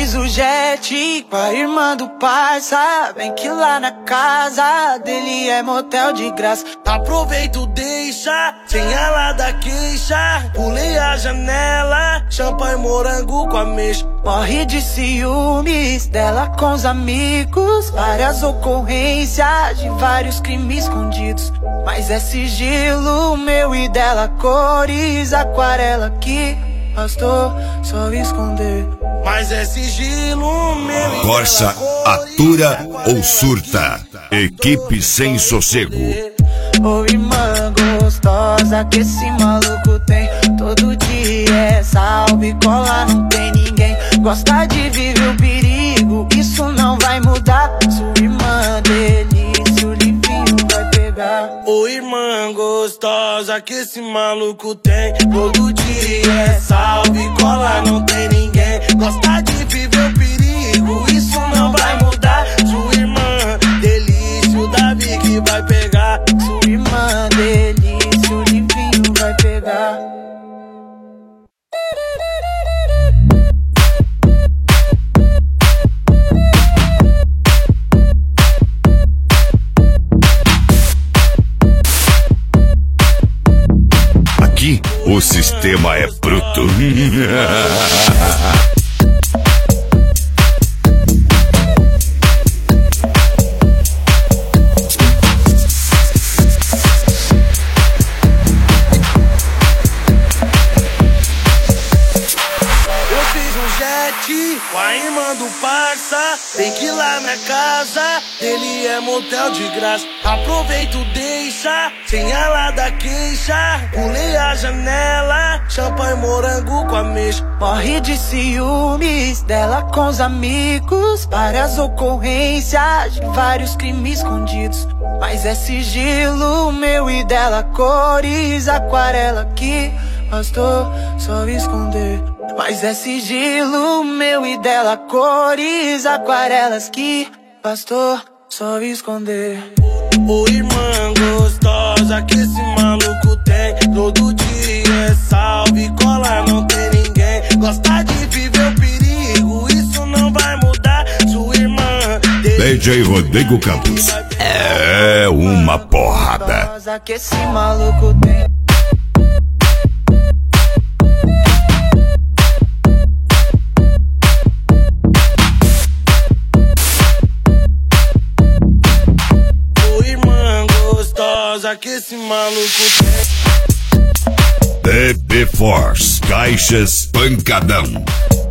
fiz o jet com a irmã do parça. Vem que lá na casa dele é motel de graça. Aproveito, deixa, sem ela da queixa. Pulei a janela, champanhe morango com ameixa. Morre de ciúmes dela com os amigos. Várias ocorrências de vários crimes escondidos. Mas é sigilo meu e dela, cores aquarela que bastou só esconder. Mas é sigilo meu e Corsa, atura ou surta. Equipe sem sossego. Ô irmã gostosa que esse maluco tem. Todo dia é salve, cola, não tem ninguém. Gosta de viver o perigo, isso não vai mudar. Sua irmã delícia, o livinho vai pegar. Ô irmã gostosa que esse maluco tem. Todo dia é salve, cola, não tem ninguém. Gosta de viver o perigo, isso não vai mudar. Sua irmã delícia, o Davi que vai pegar. Sua irmã delícia, o livinho vai pegar. Aqui o sistema é bruto. Com a irmã do parça, vem que lá na casa dele é motel de graça. Aproveito, deixa, sem ela da queixa. Pulei a janela, champanhe morango com ameixa. Morre de ciúmes dela com os amigos. Várias ocorrências de vários crimes escondidos. Mas é sigilo meu e dela, cores aquarela que bastou só esconder. Mas é sigilo meu e dela, cores aquarelas que bastou só esconder. Ô irmã gostosa que esse maluco tem. Todo dia é salve, cola, não tem ninguém. Gosta de viver o perigo, isso não vai mudar. Sua irmã DJ Rodrigo Campos é uma porrada. Que esse maluco tem. Que esse maluco tem. DB Force, caixas pancadão.